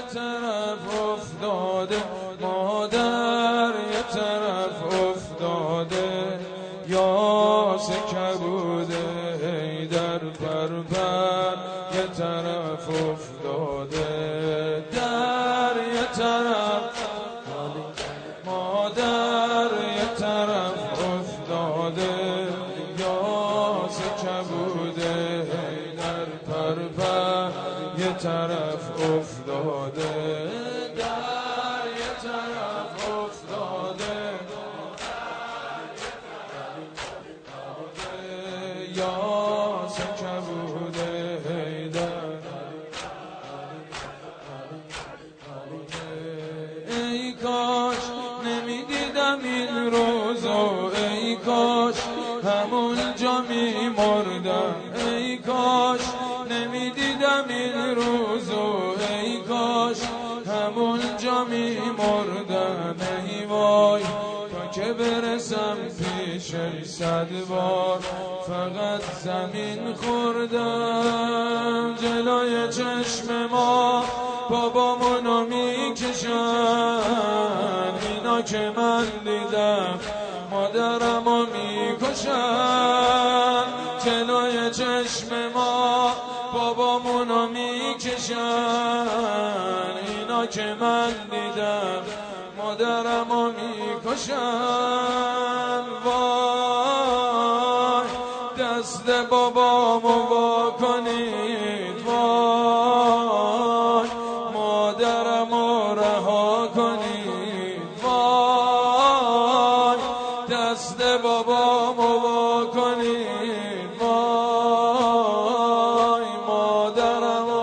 طرف افتاده، مادر یه طرف افتاده، یاس کبوده حیدر پرپر یه طرف افتاده، در یه طرف مادر یه طرف افتاده، یاس کبوده حیدر پرپر یه طرف افتاده، در یه طرف افتاده، یاس کبوده حیدر. ای کاش نمیدیدم این روزو، ای کاش همونجا میمردم، ای کاش نمیدیدم این روزو، ای کاش همونجا میمردم، ای وای تا که برسم پیشش 100 بار فقط زمین خوردم. جلوی چشم ما بابامونو میکشن، اینا که من دیدم مادرمو میکشن. جلوی چشم ما بابامونو میکشن، اینا که من دیدم مادرمو میکشن. وای دست بابامو وا کنید، وای مادرمو رها کنید، وای دست بابامو وا کنید، وای مادرمو،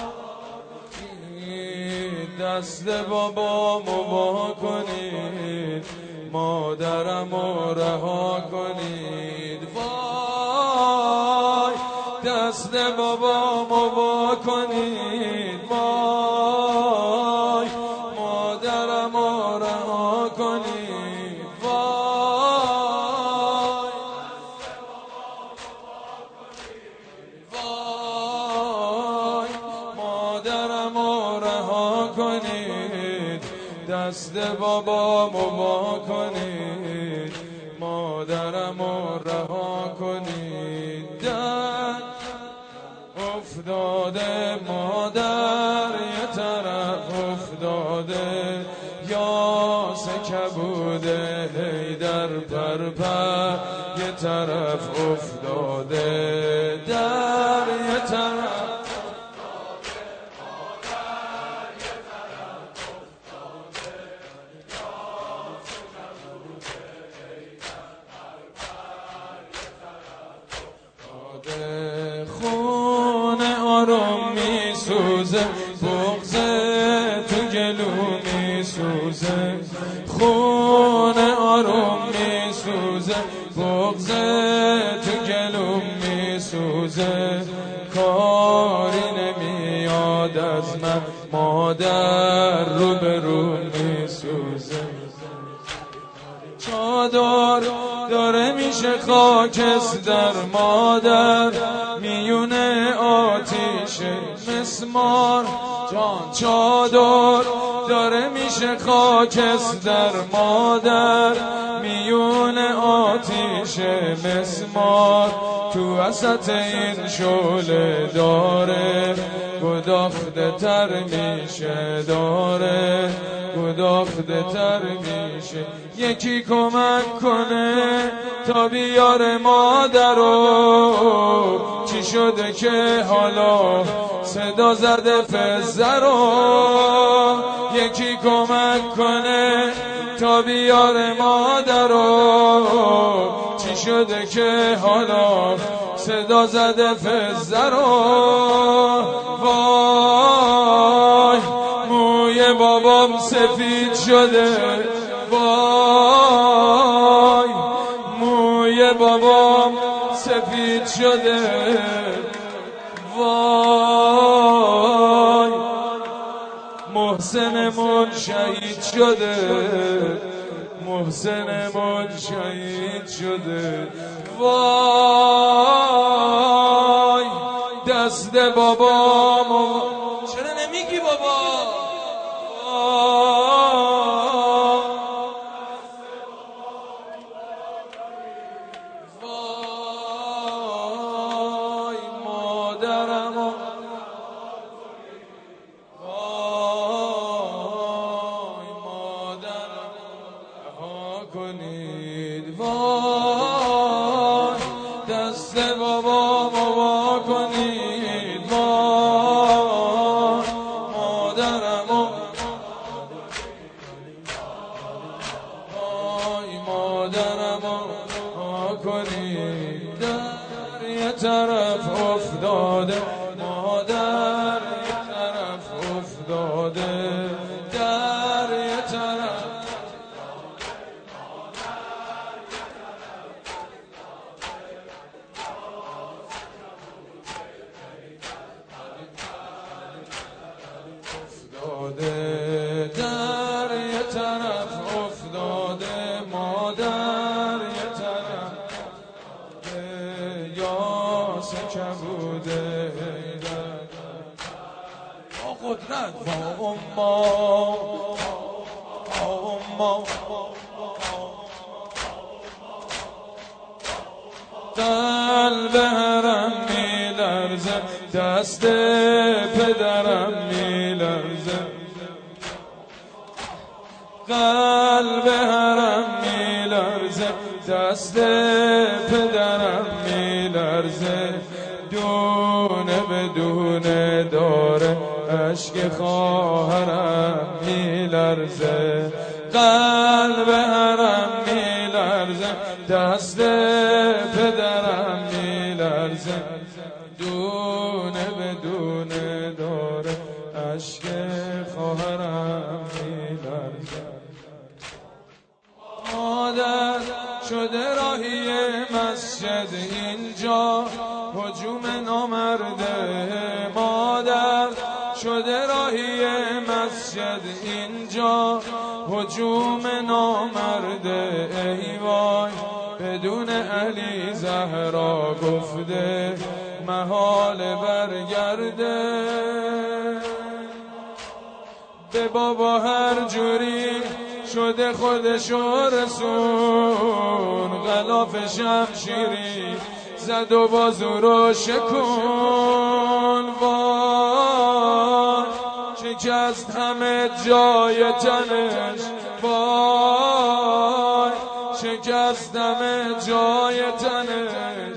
دست بابامو وا کنید، مادرمو رها کنید، وای دست بابامو وا کنید، وای مادرمو رها کنید، وای وای مادرمو رها کنید، دست بابامو وا کنید، مادرمو رها کنید. در افتاده مادر یه طرف افتاده، یاس کبوده حیدر پرپر یه طرف افتاده، در یه طرف خونه آروم میسوزه، بغضه تو گلو میسوزه، خونه آروم میسوزه، بغضه تو گلو میسوزه، کاری نمیاد از من مادر روبرو میسوزه. چادر داره میشه خاکستر، مادر میونه آتیش مسمار جان. چادر داره میشه خاکستر، مادر میونه آتیش مسمار، تو وسط این شعله داره گداخته تر میشه، داره گداخته تر میشه. یکی کمک کنه تا بیاره مادرو، چی شده که حالا صدا زده فزه رو. یکی کمک کنه تا بیاره مادرو، چی شده که حالا صدا زده فزه رو. وای موی بابام سفید شده، وای موی بابام سفید شده، وای محسنمون شهید شده، محسنمون شهید شده. وای دست بابامو چرا نمیگی بابا؟ کنید وای دست بابامو وا کنید وای مادرمو وای مادرمو وا کنید در یه طرف افتاده مادر یه طرف افتاده در یه طرف در یه طرف افتاده مادر یه طرف یاس کبوده با قدرت با اما قلب هرم میلرزه دست پدرم میلرزه قلب هرم میلرزه دست پدرم میلرزه دونه به دونه داره اشک خواهرم میلرزه قلب هرم میلرزه دست پدرم میلرزه دونه به دونه داره اشک خواهرم میلرزه مادر شده راهی مسجد اینجا هجوم نامرده مادر شده راهی مسجد اینجا هجوم نامرده ای وای بدون علی زهرا گفته محال برگرده به بابا هر جوری شده خودشو رسون غلاف شمشیری زد و بازو رو شکن وای شکست همه جای تنش وای شکست همه جای تنش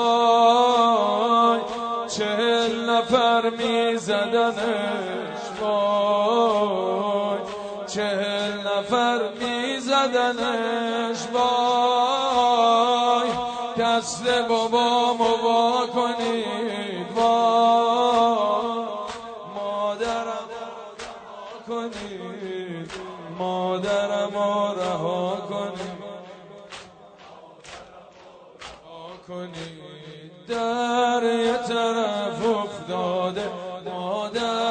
وای 40 نفر می زدنش وای 40 نفر می زدنش وای دست بابامو وا کنید وای مادرم رها کنید مادرمو رها کنید در یه طرف افتاده مادر